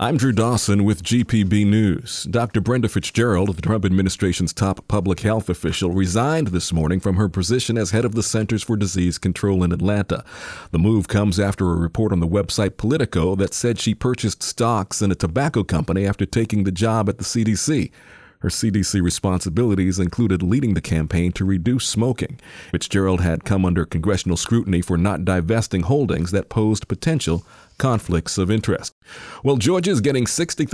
I'm Drew Dawson with GPB News. Dr. Brenda Fitzgerald, the Trump administration's top public health official, resigned this morning from her position as head of the Centers for Disease Control in Atlanta. The move comes after a report on the website Politico that said she purchased stocks in a tobacco company after taking the job at the CDC. Her CDC responsibilities included leading the campaign to reduce smoking. Fitzgerald had come under congressional scrutiny for not divesting holdings that posed potential conflicts of interest. Well, Georgia is getting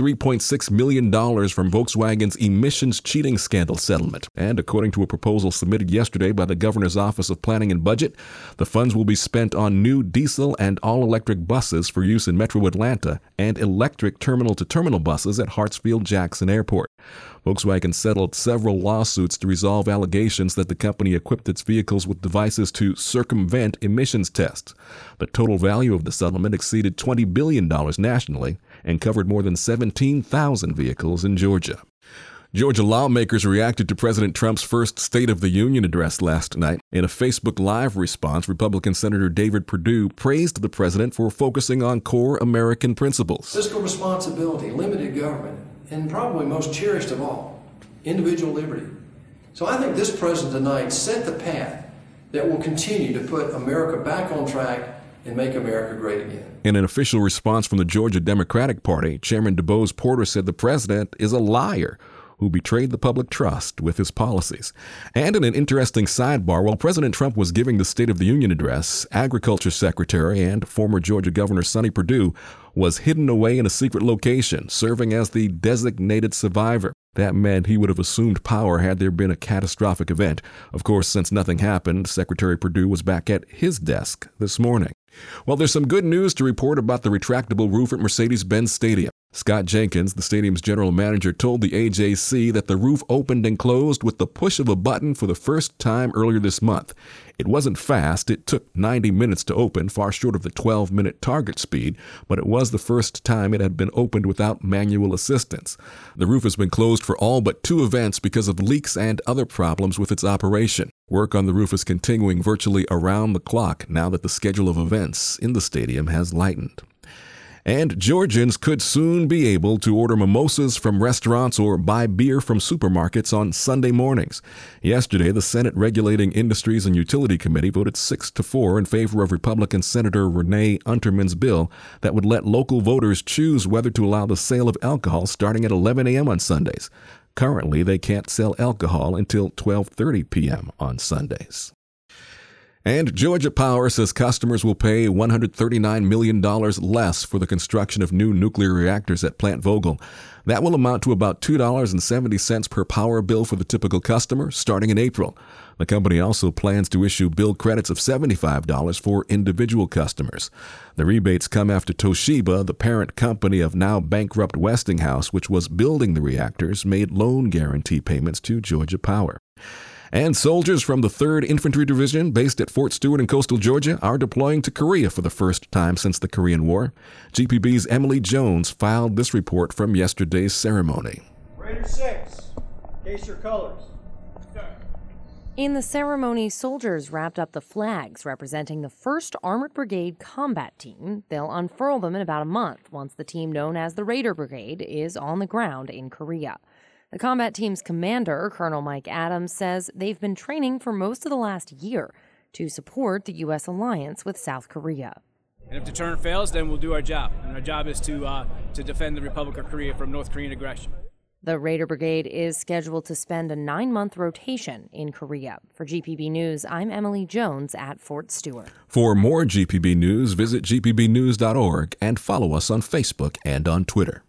$63.6 million from Volkswagen's emissions cheating scandal settlement. And according to a proposal submitted yesterday by the Governor's Office of Planning and Budget, the funds will be spent on new diesel and all-electric buses for use in Metro Atlanta and electric terminal-to-terminal buses at Hartsfield-Jackson Airport. Volkswagen settled several lawsuits to resolve allegations that the company equipped its vehicles with devices to circumvent emissions tests. The total value of the settlement exceeded $20 billion nationally and covered more than 17,000 vehicles in Georgia. Georgia lawmakers reacted to President Trump's first State of the Union address last night. In a Facebook Live response, Republican Senator David Perdue praised the president for focusing on core American principles. Fiscal responsibility, limited government, and probably most cherished of all, individual liberty. So I think this president tonight set the path that will continue to put America back on track and make America great again. In an official response from the Georgia Democratic Party, Chairman DuBose Porter said the president is a liar who betrayed the public trust with his policies. And in an interesting sidebar, while President Trump was giving the State of the Union address, Agriculture Secretary and former Georgia Governor Sonny Perdue was hidden away in a secret location, serving as the designated survivor. That meant he would have assumed power had there been a catastrophic event. Of course, since nothing happened, Secretary Perdue was back at his desk this morning. Well, there's some good news to report about the retractable roof at Mercedes-Benz Stadium. Scott Jenkins, the stadium's general manager, told the AJC that the roof opened and closed with the push of a button for the first time earlier this month. It wasn't fast. It took 90 minutes to open, far short of the 12-minute target speed, but it was the first time it had been opened without manual assistance. The roof has been closed for all but 2 events because of leaks and other problems with its operation. Work on the roof is continuing virtually around the clock now that the schedule of events in the stadium has lightened. And Georgians could soon be able to order mimosas from restaurants or buy beer from supermarkets on Sunday mornings. Yesterday, the Senate Regulating Industries and Utility Committee voted 6-4 in favor of Republican Senator Renee Unterman's bill that would let local voters choose whether to allow the sale of alcohol starting at 11 a.m. on Sundays. Currently, they can't sell alcohol until 12:30 p.m. on Sundays. And Georgia Power says customers will pay $139 million less for the construction of new nuclear reactors at Plant Vogtle. That will amount to about $2.70 per power bill for the typical customer starting in April. The company also plans to issue bill credits of $75 for individual customers. The rebates come after Toshiba, the parent company of now bankrupt Westinghouse, which was building the reactors, made loan guarantee payments to Georgia Power. And soldiers from the 3rd Infantry Division, based at Fort Stewart in coastal Georgia, are deploying to Korea for the first time since the Korean War. GPB's Emily Jones filed this report from yesterday's ceremony. Raider 6, case your colors. In the ceremony, soldiers wrapped up the flags representing the 1st Armored Brigade Combat Team. They'll unfurl them in about a month once the team known as the Raider Brigade is on the ground in Korea. The combat team's commander, Colonel Mike Adams, says they've been training for most of the last year to support the U.S. alliance with South Korea. And if deterrent fails, then we'll do our job. And our job is to defend the Republic of Korea from North Korean aggression. The Raider Brigade is scheduled to spend a 9-month rotation in Korea. For GPB News, I'm Emily Jones at Fort Stewart. For more GPB News, visit gpbnews.org and follow us on Facebook and on Twitter.